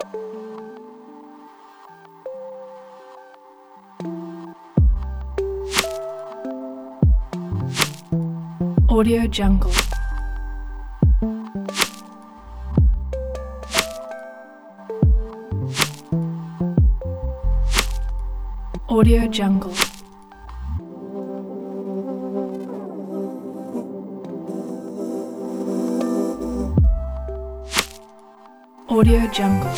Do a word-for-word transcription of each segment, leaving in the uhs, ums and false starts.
Audio Jungle. Audio Jungle. Audio Jungle.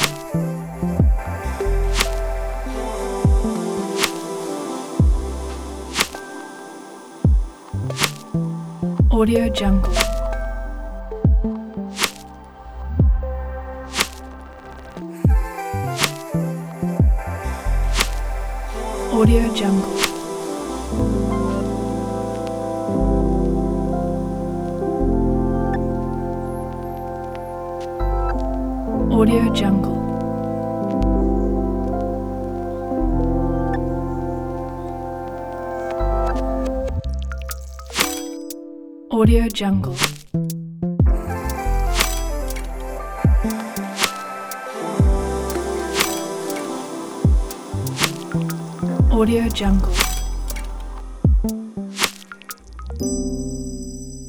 Audio Jungle. Audio Jungle. Audio Jungle. Audio Jungle. Audio Jungle.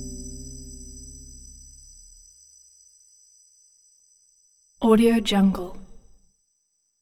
Audio Jungle.